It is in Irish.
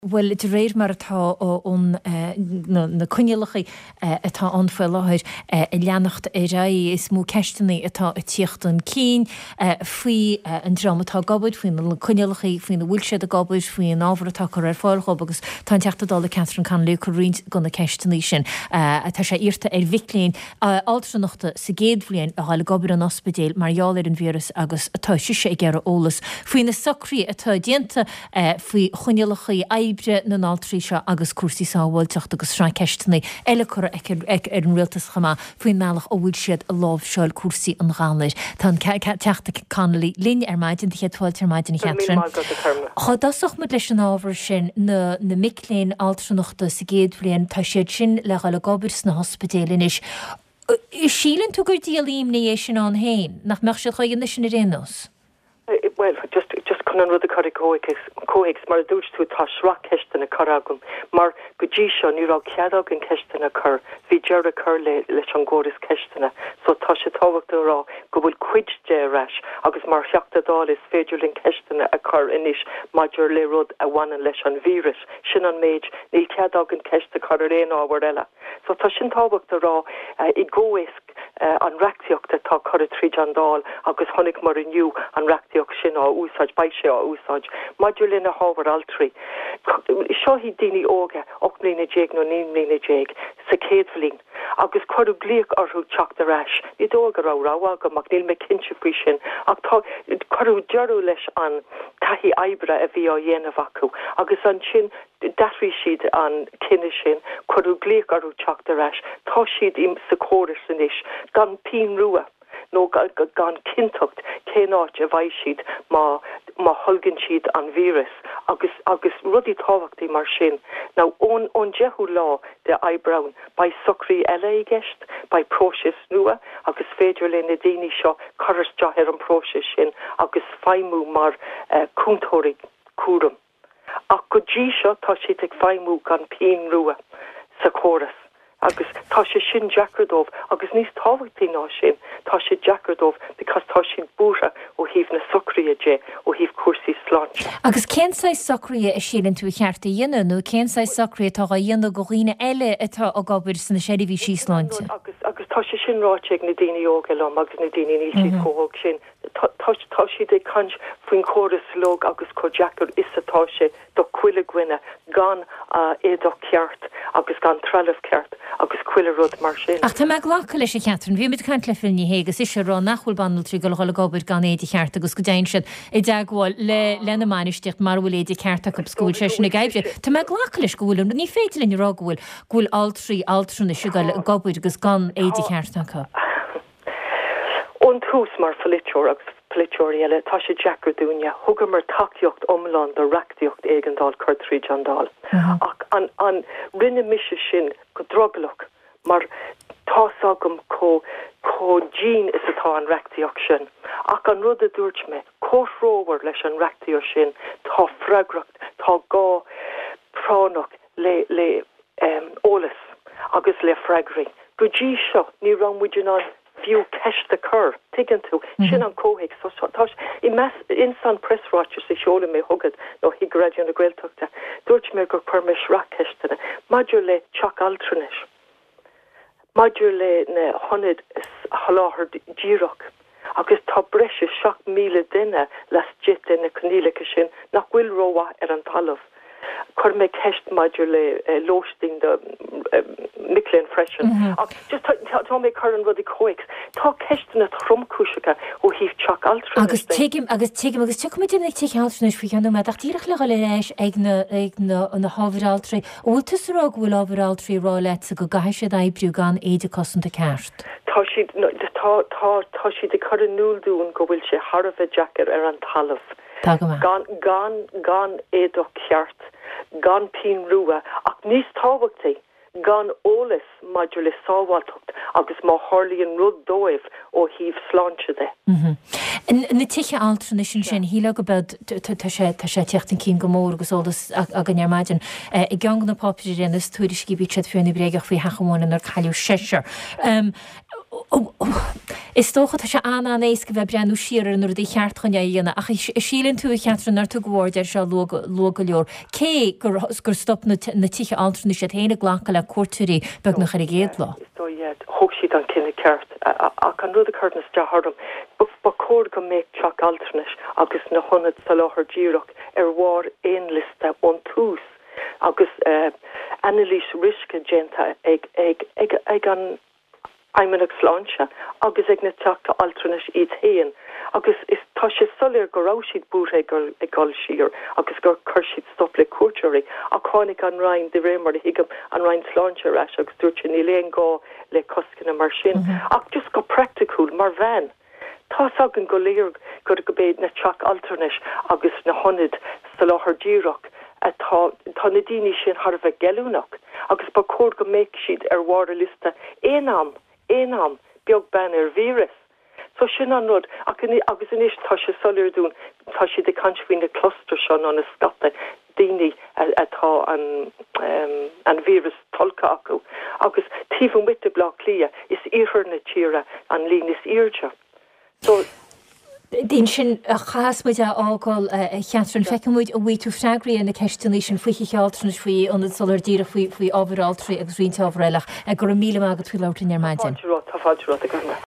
Well, de réir mar atá ón na cunilachaí atá anfuil láthir I leannacht ra is mó ceistena atá a tíocht an cín faoi an dramatá gabbaid faoin na cunilachaí faoin na bhfuil siad a gabbaid faoin an ábhar atá chu ar fáilcha agus tá teachtadála Catherine Can Luca Rint go na ceistena sin tá sé irta ar bhicléin altranachta sa géad bhliain a hála gabbaid an ospidéal marall ar an vírus agus atá siise I gcearra ólas faoin na sacraí atá dianta faoi cunilachaí ibre na náltrí seo agus cuasaí sábháilteach agus srá ceistena eile chur ag ar an rialtas chama faoin meallach ó bhfuil siad a lámh seáil cuasaí an gáalair. Tá teachta Connolly líne ar maidin de chéadháil ar maidin Catherine. Tá dasach mu leis an ábhar sin na micléin altranachta sa géad bhliain tá siad sin le gála gabbaid na hospidéalin is. Is sílann tú gur díalaím na é sin an hain nach meach siad chuig sin rénos? Well, just kun rud a coigs mar dúirt tú tá sra ceistena caragum mar go dtí seo ní rá ceadag an ceistena chur hí dear a chur leis an ggóras ceistena so tá sé táhacht rá go bhfuil cuid de rais agus mar seachtadáil is féidir linn ceistena a chur inis maidir le rud a bhhanan leis an vírus sin an méid níl ceadag an ceiste chur ar éon ábhar eile so tá sin táhacht rá I ggóisc an reactiocht atá chur a tríd an dáil agus tháinig mar iniu an reactiocht sin á úsáid bei sé á úsáid maidir linn a hábhar altrí seo hí daoine óga 8 mbliana déag nó 9 mbliana déag sa céadbhlín agus chuirú glíoch orthú teach de rais I dóga rá go mag níl me cinse faoi sin ach tá chuirú dearú leis an taithí oibre a bhí á dhéanamh acu agus an sin dathrí siad an cinne sin chuirú glíoch orthú teach de rais tá siad im sa córas san isis gan pín rua nó gan cintocht cé náit a bhaid siad má thugann siad an vírus agus rudí táhachtaí mar sin ná ón jeú lá de eyebrown bei socrí eile I gceist bei prósis nua agus féidir le na daoine seo churas deach ar an prósis sin agus feimú mar cúntóirí cuaram ach go dtí seo tá siad ag feimú gan pín rua sa córas agus tá sé sin Jackardóh agus níos táhachtaí ná sin tá sé Jackardóh because tá sin búra ó híh na socríide dé ó híh cuasaí sláinte. Agus cénsa socríide is sílann tú cheartta dhéanana nó cénsa socríide tá dhéanana go riine eile atá a gabir san na séidirhí sí sláinte. Agus tá sé sin ráiteag na daoine óga lom agus na daoine níos sí cóthóg sin tá si de cant faoin choras lóg agus có Jackar is atá sé do cuiile gwine gan éadach ceart agus gan trealah ceart agus cuiile rud mar sin. Ach tá meag lácha leis Catherine, bhí mit cant le filní hégus is sé rá nachhfuil bandal trí go le gabir gan éidir cheart agus go dain siad I dagháil lena manistecht mar bhfuil éidir ceartach ab scúil sé sin na gaibre. Tá meag lácha leis gohfuilm ní féitil in rághfuil gúil altrí altranna si gabir agus gan éidir cheartach. On tús mar filiúr agus filiúile tá sé Jackar dúne thugur mar takeíocht omland a reactiocht éigendál chuirtríd an dál ach an rinne mise sin go drogalach mar táságam có dín is atá an reactiocht sin ach an rud a dúirt me cóthróhar leis an reactiocht sin tá freigracht tá gá pránach le ólas agus le freigraí go dtí seo ní ramhuiidir an fiú ceiste chur tuigeann tú sin an cóhéic tá I meas insan pressráte sa seola mé thugad nó hí gradún na Gaeltachta dúirt mé gur chuir me srá ceistena maidir le teach altranis maidir le na honid haláthar díreach agus tá breise 7,000 duine las jit in na cnílacha sin nach bhfuil róha ar an talamh chur me ceist maidir le lóisting de Micléin freisin just tá mé chu an rudí coigs tá ceistena thromcúisecha ó híh teach altra agus tuim agus tuid ag teach altranis fao cheanú me tíireach le le leis ag na hábharáltraí ótas rá bhfuil ábharáltraí rá le a go gaiise éibriú gan éidir cosanta ceart. Tá siad de chur an núlún go bhfuil sé Harbh Jackar ar an talamh gan éadach ceart gan pín rua ach níos tábhachtaí gan ólas maidir le sábháilteacht agus má tharlaíonn rud dóibh ó híh sláinte de. Na tuiche altrana sin híle go bed tá sé teachtain cín go mór agus ólas a gan nearmaidin I gang na papir rénas túidir cibí tread fiúna bréigeach faoi hachamóna ar chailiú séir. Is tócha tá se anna ééis go bheith breanú siar nuair d cheart chun dhéana ach sílann tú cheantra nar tú gháir se loga leor. Cé gur stop na tiche altranú sé héna ghlacha le cuatúí beg nach ar géad lá. Hoog siad an cinenne ceart a an rud a chunas de hardm, ba cór go méid teach alternis agus na honad sa láthir díireach bhhar éon liste ón túús agus Annalise Riske genta ag an aimimeach sláinte agus ag na teachta alternis iad héan agus is tá sé solir go rá siad búthe ag gáil siar agus gur chur siad stop le cuatúirí a chánig an rain de rémar higam an rain sláinte reis agus dúirte ní léon gá le coscinna mar sin ach just go practicúil mar bhein. Tá agan go léir gur go béad na teach alternis agus na honid sa láthir díireach tá na daoine sin Harbh geúnach agus ba cór go méid siad bhhar a lista éam beag ben vírus. So sin an rud agus inis tá se solir dún tá si de canfuoin na cluster seán an na scata daoine atá an vírus tolca acu agus tífan wit de blá lia is ihir na tíra an lín is irja. So Dín sin a chaasmuid a ágáil cheanran fecamúid a bhí tú freigraí na ceistení sin faoi chealtran faoi an solar díra faoi ábharáltrií agus rionn tábhréilech a gur míle agad tú láirtain ar maidin. Tá fáidirrá a